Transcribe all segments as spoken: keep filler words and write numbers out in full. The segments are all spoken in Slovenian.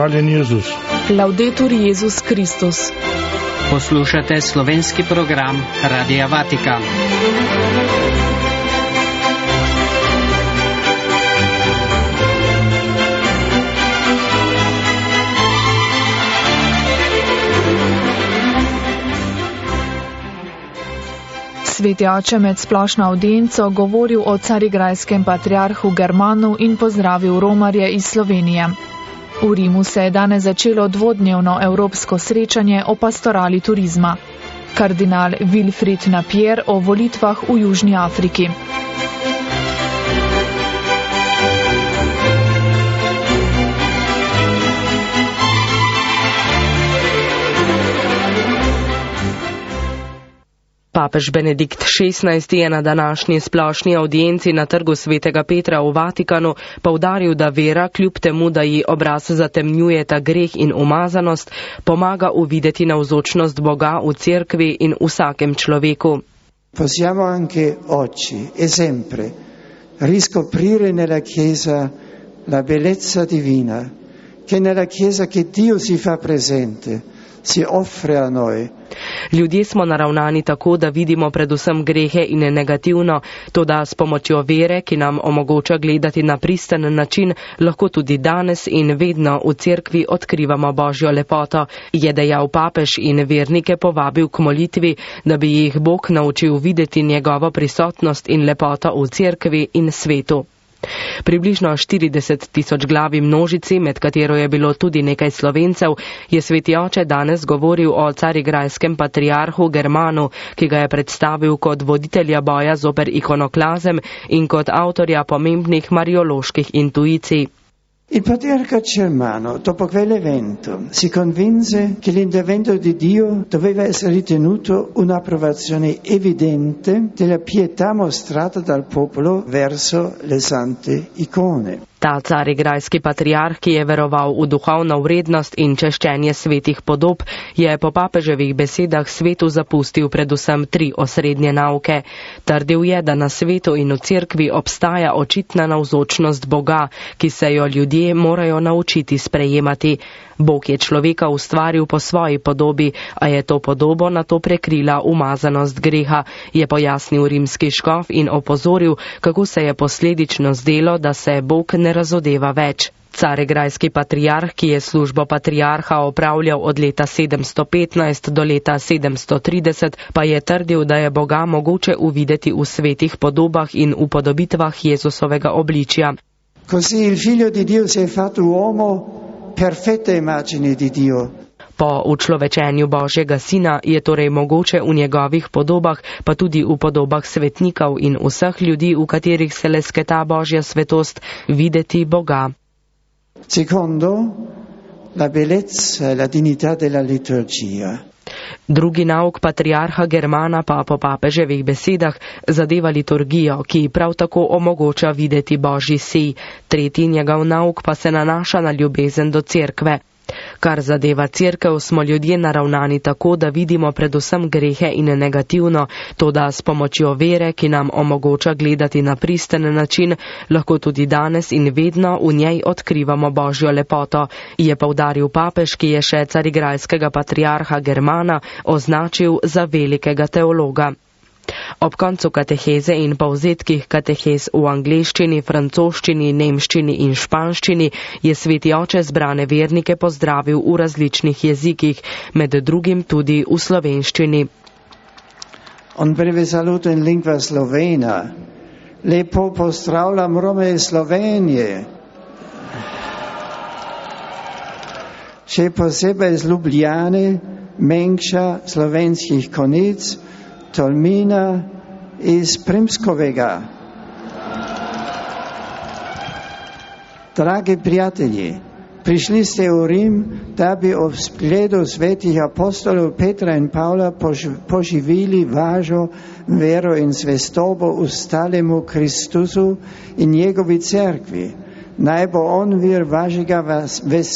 Hvaljen Jezus. Laudetur Jezus Kristus. Poslušate slovenski program Radia Vatikan. Sveti oče med splošno avdienco govoril o carigrajskem patriarhu Germanu in pozdravil romarje iz Slovenije. V Rimu se je danes začelo dvodnevno evropsko srečanje o pastorali turizma. Kardinal Wilfried Napier o volitvah v Južni Afriki. Papež Benedikt šestnajsti je na današnji splošni avdienci na trgu Svetega Petra v Vatikanu poudaril, da vera, kljub temu, da ji obraz zatemnjujeta greh in umazanost, pomaga uvideti navzočnost Boga v cerkvi in vsakem človeku. Possiamo anche oggi e sempre riscoprire nella Chiesa la bellezza divina, che nella Chiesa che Dio si fa presente, si offre a noi. Ljudje smo naravnani tako, da vidimo predvsem grehe in negativno, toda s pomočjo vere, ki nam omogoča gledati na pristen način, lahko tudi danes in vedno v cerkvi odkrivamo Božjo lepoto, je dejal papež in vernike povabil k molitvi, da bi jih Bog naučil videti njegovo prisotnost in lepoto v cerkvi in svetu. Približno štirideset tisoč glavi množici, med katero je bilo tudi nekaj Slovencev, je sveti oče danes govoril o carigrajskem patriarhu Germanu, ki ga je predstavil kot voditelja boja zoper ikonoklazem in kot avtorja pomembnih marioloških intuicij. Il patriarca Germano, dopo quell'evento, si convinse che l'intervento di Dio doveva essere ritenuto un'approvazione evidente della pietà mostrata dal popolo verso le sante icone. Ta carigrajski patriarh, ki je veroval v duhovno vrednost in češčenje svetih podob, je po papeževih besedah svetu zapustil predvsem tri osrednje nauke. Trdil je, da na svetu in v cerkvi obstaja očitna navzočnost Boga, ki se jo ljudje morajo naučiti sprejemati. Bog je človeka ustvaril po svoji podobi, a je to podobo nato prekrila umazanost greha, je pojasnil rimski škof in opozoril, kako se je posledično zdelo, da se Bog ne razodeva več. Carigrajski patriarh, ki je službo patriarha opravljal od leta sedemsto petnajst do leta sedemsto trideset, pa je trdil, da je Boga mogoče uvideti v svetih podobah in upodobitvah Jezusovega obličja. Così il figlio di Dio si è fatto uomo, perfetta immagine di Dio. Po učlovečenju Božjega sina je torej mogoče v njegovih podobah, pa tudi v podobah svetnikov in vseh ljudi, v katerih se lesketa Božja svetost, videti Boga. Secondo, la bellezza e la dignità della liturgia. Drugi nauk patriarha Germana pa po papeževih besedah zadeva liturgijo, ki prav tako omogoča videti Božji sij. Tretji njegov nauk pa se nanaša na ljubezen do cerkve. Kar zadeva cerkev, smo ljudje naravnani tako, da vidimo predvsem grehe in negativno, toda s pomočjo vere, ki nam omogoča gledati na pristen način, lahko tudi danes in vedno v njej odkrivamo Božjo lepoto, je poudaril papež, ki je še carigrajskega patriarha Germana označil za velikega teologa. Ob koncu kateheze in povzetkih katehez v angleščini, francoščini, nemščini in španščini je sveti oče zbrane vernike pozdravil v različnih jezikih, med drugim tudi v slovenščini. Un breve saluto in lingua slovena. Lepo pozdravljam Rome iz Slovenije. Še posebej iz Ljubljane, Mengša, Slovenskih Konic, Tolmina iz Primskovega. Dragi prijatelji, prišli ste v Rim, da bi ob spogledu svetih apostolov Petra in Pavla poživili vašo vero in zvestobo ustalemu Kristusu in njegovi cerkvi. Naj bo on vir vašega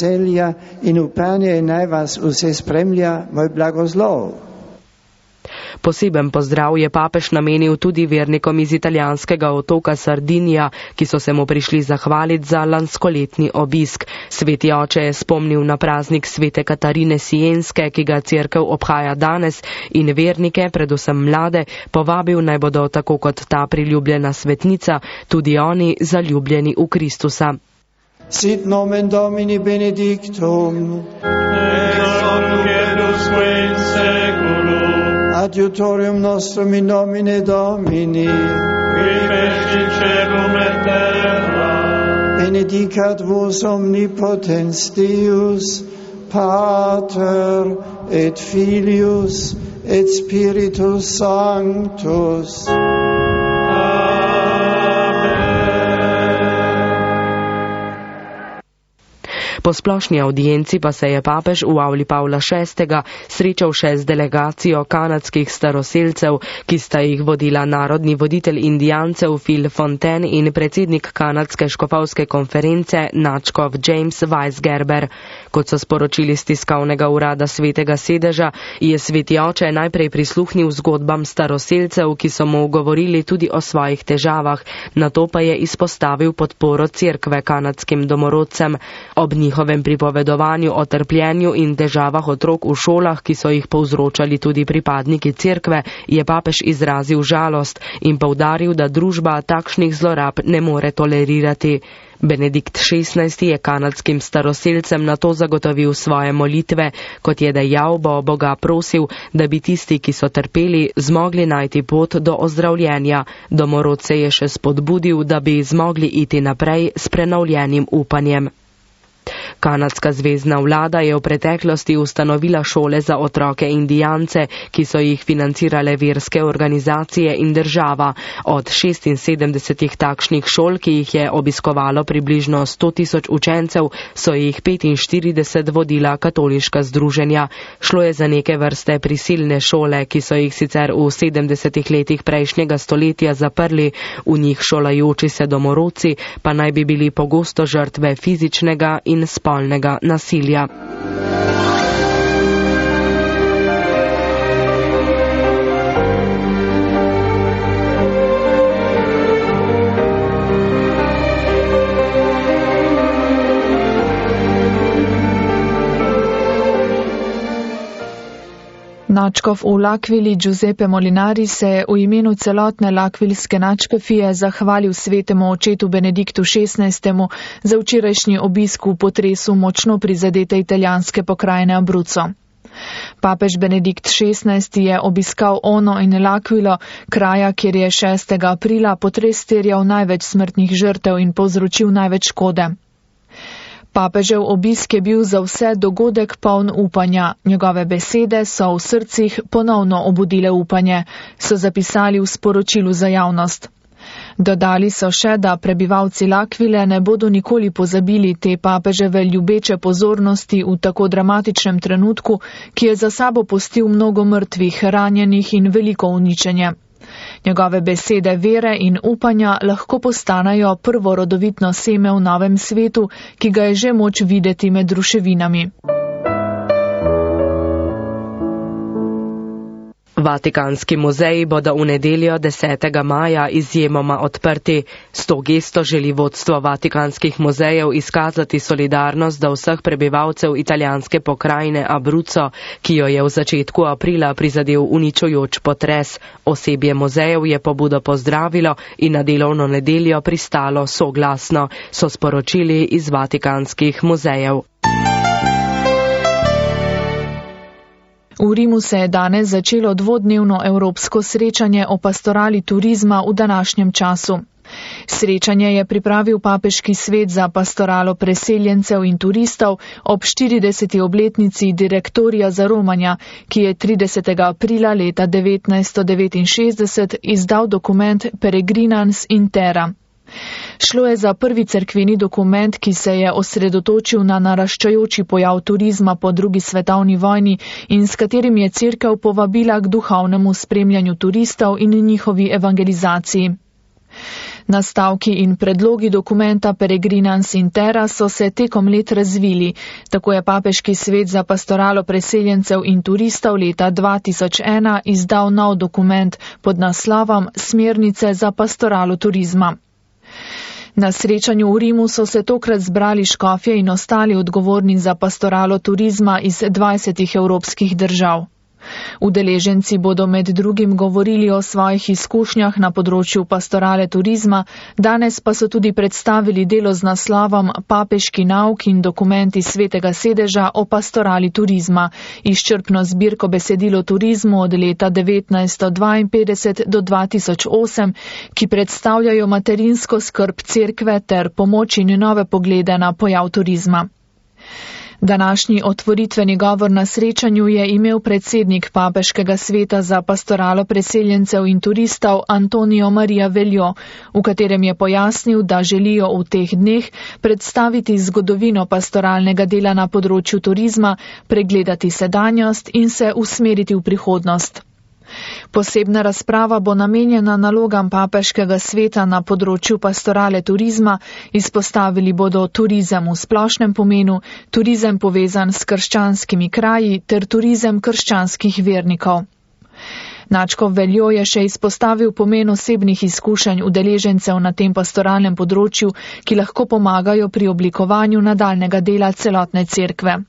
veselja in upanja in naj vas vse spremlja moj blagoslov. Poseben pozdrav je papež namenil tudi vernikom iz italijanskega otoka Sardinija, ki so se mu prišli zahvaliti za lanskoletni obisk. Sveti oče je spomnil na praznik svete Katarine Sienske, ki ga cerkev obhaja danes, in vernike, predvsem mlade, povabil naj bodo tako kot ta priljubljena svetnica, tudi oni zaljubljeni v Kristusa. Sit nomen Domini benedictum, ex hoc edusque in seculum, adiutorium nostrum in nomine Domini, qui feci celum et terra, benedicat vos omnipotens Deus, Pater et Filius et Spiritus Sanctus. Po splošni audienci pa se je papež v avli Pavla šestega srečal še z delegacijo kanadskih staroselcev, ki sta jih vodila narodni voditelj indijancev Phil Fontaine in predsednik kanadske škofovske konference nadškof James Weisgerber. Kot so sporočili z tiskovnega urada svetega sedeža, je sveti oče najprej prisluhnil zgodbam staroselcev, ki so mu govorili tudi o svojih težavah, nato pa je izpostavil podporo cerkve kanadskim domorodcem. Ob njihovem pripovedovanju o trpljenju in težavah otrok v šolah, ki so jih povzročali tudi pripadniki cerkve, je papež izrazil žalost in poudaril, da družba takšnih zlorab ne more tolerirati. Benedikt šestnajsti je kanadskim staroselcem nato zagotovil svoje molitve, kot je dejal, bo Boga prosil, da bi tisti, ki so trpeli, zmogli najti pot do ozdravljenja. Domorodce je še spodbudil, da bi zmogli iti naprej s prenovljenim upanjem. Kanadska zvezna vlada je v preteklosti ustanovila šole za otroke indijance, ki so jih financirale verske organizacije in država. Od šestinsedemdesetih takšnih šol, ki jih je obiskovalo približno sto tisoč učencev, so jih petinštirideset vodila katoliška združenja. Šlo je za neke vrste prisilne šole, ki so jih sicer v sedemdesetih letih prejšnjega stoletja zaprli, v njih šolajoči se domorodci pa naj bi bili pogosto žrtve fizičnega in spolnega nasilja. Nadškof v L'Aquili Giuseppe Molinari se je v imenu celotne lakvilske nadškofije zahvalil svetemu očetu Benediktu šestnajstemu za včerajšnji obisk v potresu močno prizadete italijanske pokrajine Abruzzo. Papež Benedikt šestnajsti je obiskal Ono in L'Aquilo, kraja, kjer je šestega aprila potres terjal največ smrtnih žrtev in povzročil največ škode. Papežev obisk je bil za vse dogodek poln upanja. Njegove besede so v srcih ponovno obudile upanje, so zapisali v sporočilu za javnost. Dodali so še, da prebivalci L'Aquile ne bodo nikoli pozabili te papeževe ljubeče pozornosti v tako dramatičnem trenutku, ki je za sabo pustil mnogo mrtvih, ranjenih in veliko uničenje. Njegove besede vere in upanja lahko postanejo prvo rodovitno seme v novem svetu, ki ga je že moč videti med ruševinami. Vatikanski muzeji bodo v nedeljo desetega maja izjemoma odprti. S to gesto želi vodstvo Vatikanskih muzejev izkazati solidarnost do vseh prebivalcev italijanske pokrajine Abruzzo, ki jo je v začetku aprila prizadel uničujoč potres. Osebje muzejev je pobudo pozdravilo in na delovno nedeljo pristalo soglasno, so sporočili iz Vatikanskih muzejev. V Rimu se je danes začelo dvodnevno evropsko srečanje o pastorali turizma v današnjem času. Srečanje je pripravil papeški svet za pastoralo preseljencev in turistov ob štirideseti obletnici direktorija za romanja, ki je tridesetega aprila leta devetnajststo devetinšestdeset izdal dokument Peregrinans in Terra. Šlo je za prvi cerkveni dokument, ki se je osredotočil na naraščajoči pojav turizma po drugi svetovni vojni in s katerim je cerkev povabila k duhovnemu spremljanju turistov in njihovi evangelizaciji. Nastavki in predlogi dokumenta Peregrinans in Terra so se tekom let razvili. Tako je Papeški svet za pastoralo preseljencev in turistov leta dva tisoč ena izdal nov dokument pod naslovom Smernice za pastoralo turizma. Na srečanju v Rimu so se tokrat zbrali škofje in ostali odgovorni za pastoralo turizma iz dvajsetih evropskih držav. Udeleženci bodo med drugim govorili o svojih izkušnjah na področju pastorale turizma, danes pa so tudi predstavili delo z naslovom Papeški nauk in dokumenti Svetega sedeža o pastorali turizma, izčrpno zbirko besedil o turizmu od leta devetnajststo dvainpetdeset do dva tisoč osem, ki predstavljajo materinsko skrb cerkve ter pomoč in nove poglede na pojav turizma. Današnji otvoritveni govor na srečanju je imel predsednik Papeškega sveta za pastoralo preseljencev in turistov Antonio Maria Veljo, v katerem je pojasnil, da želijo v teh dneh predstaviti zgodovino pastoralnega dela na področju turizma, pregledati sedanjost in se usmeriti v prihodnost. Posebna razprava bo namenjena nalogam Papeškega sveta na področju pastorale turizma, izpostavili bodo turizem v splošnem pomenu, turizem povezan s krščanskimi kraji ter turizem krščanskih vernikov. Načkov Veljo je še izpostavil pomen osebnih izkušenj udeležencev na tem pastoralnem področju, ki lahko pomagajo pri oblikovanju nadaljnega dela celotne cerkve.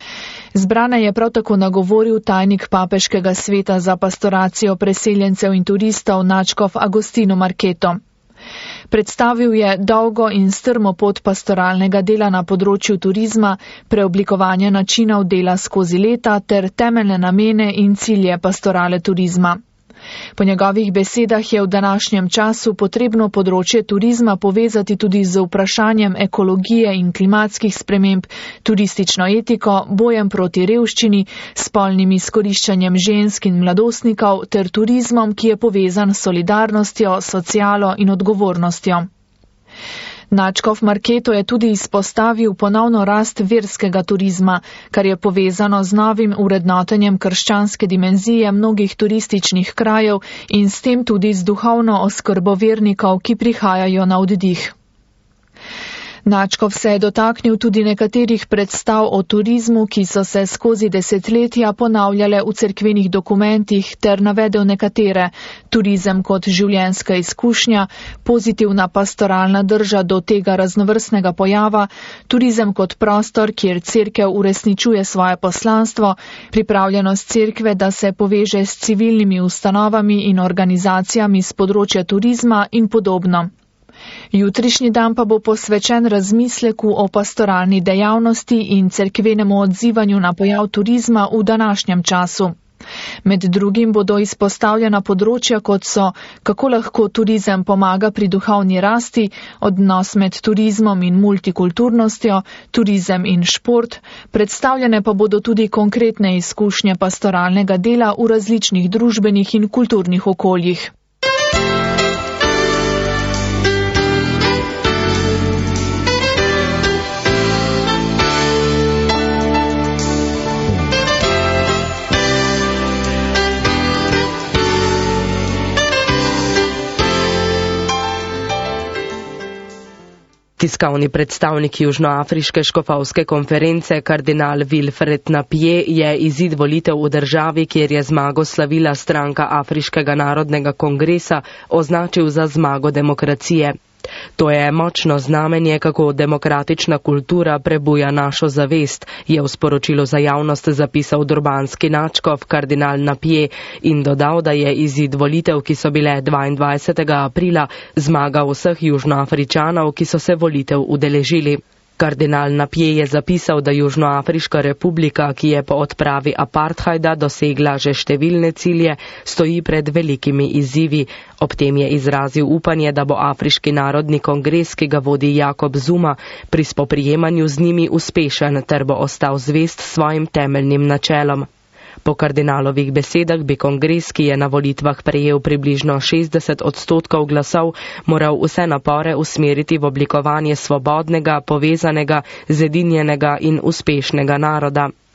Zbrane je prav tako nagovoril tajnik Papeškega sveta za pastoracijo preseljencev in turistov Načkov Agostino Marketo. Predstavil je dolgo in strmo pot pastoralnega dela na področju turizma, preoblikovanja načinov dela skozi leta ter temeljne namene in cilje pastorale turizma. Po njegovih besedah je v današnjem času potrebno področje turizma povezati tudi z vprašanjem ekologije in klimatskih sprememb, turistično etiko, bojem proti revščini, spolnim izkoriščanjem žensk in mladostnikov ter turizmom, ki je povezan s solidarnostjo, socialo in odgovornostjo. Načkov Marketo je tudi izpostavil ponovno rast verskega turizma, kar je povezano z novim urednotenjem krščanske dimenzije mnogih turističnih krajev in s tem tudi z duhovno oskrbo vernikov, ki prihajajo na oddih. Načkov se je dotaknil tudi nekaterih predstav o turizmu, ki so se skozi desetletja ponavljale v cerkvenih dokumentih, ter navedel nekatere: turizem kot življenjska izkušnja, pozitivna pastoralna drža do tega raznovrstnega pojava, turizem kot prostor, kjer cerkev uresničuje svoje poslanstvo, pripravljenost cerkve, da se poveže s civilnimi ustanovami in organizacijami z področja turizma in podobno. Jutrišnji dan pa bo posvečen razmisleku o pastoralni dejavnosti in cerkvenemu odzivanju na pojav turizma v današnjem času. Med drugim bodo izpostavljena področja, kot so, kako lahko turizem pomaga pri duhovni rasti, odnos med turizmom in multikulturnostjo, turizem in šport, predstavljene pa bodo tudi konkretne izkušnje pastoralnega dela v različnih družbenih in kulturnih okoljih. Tiskovni predstavnik Južnoafriške škofovske konference kardinal Wilfred Napje je izid volitev v državi, kjer je zmago slavila stranka Afriškega narodnega kongresa, označil za zmago demokracije. To je močno znamenje, kako demokratična kultura prebuja našo zavest, je v sporočilu za javnost zapisal durbanski načkov kardinal Napje in dodal, da je izid volitev, ki so bile dvaindvajsetega aprila, zmaga vseh južnoafričanov, ki so se volitev udeležili. Kardinal Napje je zapisal, da Južnoafriška republika, ki je po odpravi apartheida dosegla že številne cilje, stoji pred velikimi izzivi. Ob tem je izrazil upanje, da bo Afriški narodni kongres, ki ga vodi Jakob Zuma, pri spoprijemanju z njimi uspešen ter bo ostal zvest svojim temeljnim načelom. Po kardinalovih besedah bi kongres, ki je na volitvah prejel približno šestdeset odstotkov glasov, moral vse napore usmeriti v oblikovanje svobodnega, povezanega, zedinjenega in uspešnega naroda.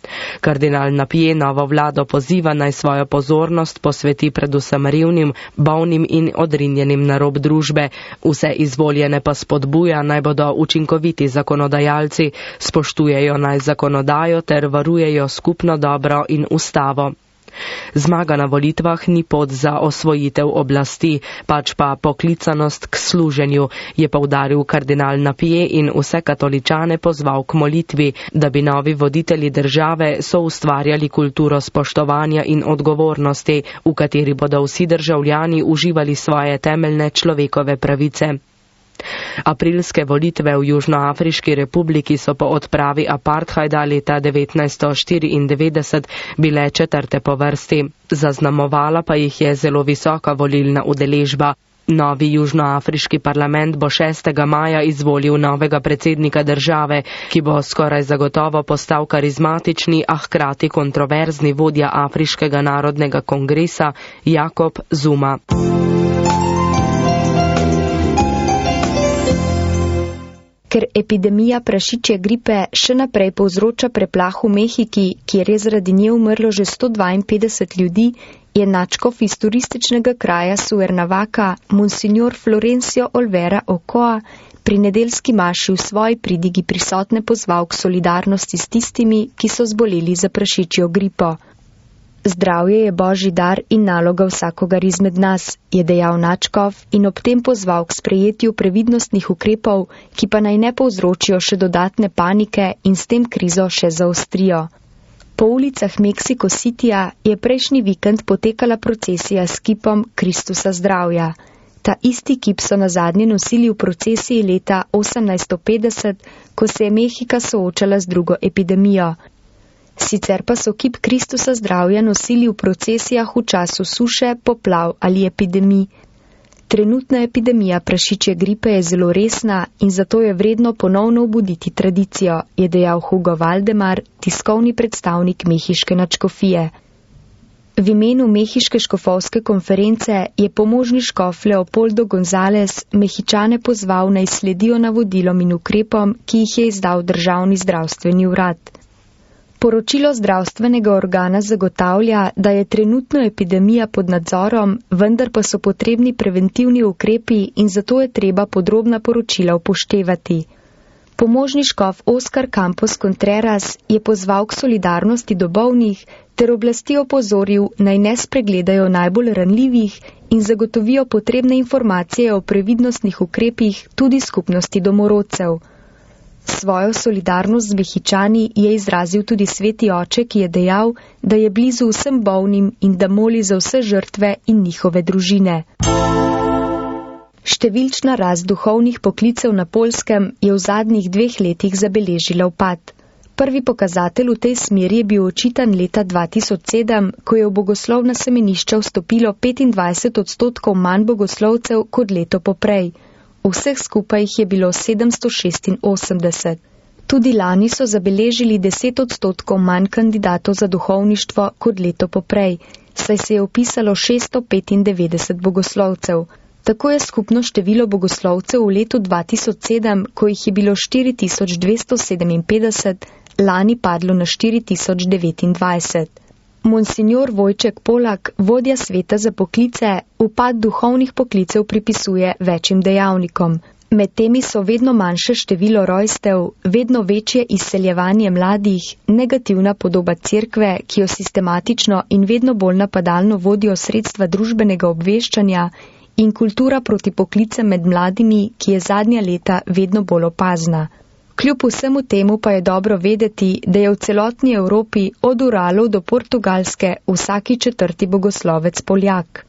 Kardinal Napije novo vlado poziva naj svojo pozornost posveti predvsem revnim, bolnim in odrinjenim na rob družbe. Vse izvoljene pa spodbuja naj bodo učinkoviti zakonodajalci, spoštujejo naj zakonodajo ter varujejo skupno dobro in ustavo. Zmaga na volitvah ni pot za osvojitev oblasti, pač pa poklicanost k služenju, je poudaril kardinal Napije in vse katoličane pozval k molitvi, da bi novi voditelji države soustvarjali kulturo spoštovanja in odgovornosti, v kateri bodo vsi državljani uživali svoje temeljne človekove pravice. Aprilske volitve v Južnoafriški republiki so po odpravi apartheida leta devetnajststo štiriindevetdeset bile četrte po vrsti. Zaznamovala pa jih je zelo visoka volilna udeležba. Novi Južnoafriški parlament bo šestega maja izvolil novega predsednika države, ki bo skoraj zagotovo postal karizmatični, a hkrati kontroverzni vodja Afriškega narodnega kongresa Jacob Zuma. Ker epidemija prašičje gripe še naprej povzroča preplah v Mehiki, kjer je zaradi nje umrlo že sto dvainpetdeset ljudi, je nadškof iz turističnega kraja Cuernavaca, monsignor Florencio Olvera Okoa, pri nedeljski maši v svoji pridigi prisotne pozval k solidarnosti s tistimi, ki so zboleli za prašičjo gripo. Zdravje je božji dar in naloga vsakogar izmed nas, je dejal nadškof in ob tem pozval k sprejetju previdnostnih ukrepov, ki pa naj ne povzročijo še dodatne panike in s tem krizo še zaostrijo. Po ulicah Mexico Cityja je prejšnji vikend potekala procesija s kipom Kristusa zdravja. Ta isti kip so nazadnje nosili v procesiji leta osemnajststo petdeset, ko se je Mehika soočala z drugo epidemijo. Sicer pa so kip Kristusa zdravja nosili v procesijah v času suše, poplav ali epidemij. Trenutna epidemija prašičje gripe je zelo resna in zato je vredno ponovno obuditi tradicijo, je dejal Hugo Valdemar, tiskovni predstavnik mehiške nadškofije. V imenu mehiške škofovske konference je pomožni škof Leopoldo González Mehičane pozval naj sledijo navodilom in ukrepom, ki jih je izdal državni zdravstveni urad. Poročilo zdravstvenega organa zagotavlja, da je trenutno epidemija pod nadzorom, vendar pa so potrebni preventivni ukrepi in zato je treba podrobna poročila upoštevati. Pomožni škof Oscar Campos Contreras je pozval k solidarnosti do bolnih ter oblasti opozoril, naj ne spregledajo najbolj ranljivih in zagotovijo potrebne informacije o previdnostnih ukrepih tudi skupnosti domorodcev. Svojo solidarnost z Mehičani je izrazil tudi sveti oče, ki je dejal, da je blizu vsem bolnim in da moli za vse žrtve in njihove družine. Številčna rast duhovnih poklicev na Poljskem je v zadnjih dveh letih zabeležila upad. Prvi pokazatelj v tej smeri je bil očitan leta dva tisoč sedem, ko je v bogoslovna semenišča vstopilo petindvajset odstotkov manj bogoslovcev kot leto poprej. Vseh skupaj jih je bilo sedemsto šestinosemdeset. Tudi lani so zabeležili deset odstotkov manj kandidatov za duhovništvo kot leto poprej, saj se je upisalo šeststo petindevetdeset bogoslovcev. Tako je skupno število bogoslovcev v letu dva tisoč sedem, ko jih je bilo štiri tisoč dvesto sedeminpetdeset, lani padlo na štiri tisoč devetindvajset. Monsignor Vojček Polak, vodja sveta za poklice, upad duhovnih poklicev pripisuje večjim dejavnikom. Med temi so vedno manjše število rojstev, vedno večje izseljevanje mladih, negativna podoba cerkve, ki jo sistematično in vedno bolj napadalno vodijo sredstva družbenega obveščanja, in kultura proti poklicem med mladimi, ki je zadnja leta vedno bolj opazna. Kljub vsemu temu pa je dobro vedeti, da je v celotni Evropi od Uralov do Portugalske vsaki četrti bogoslovec Poljak.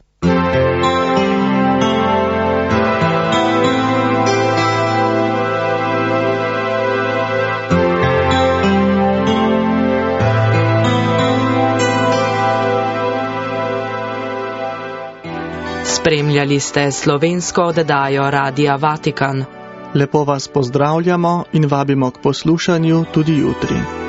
Spremljali ste slovensko oddajo Radia Vatikan. Lepo vas pozdravljamo in vabimo k poslušanju tudi jutri.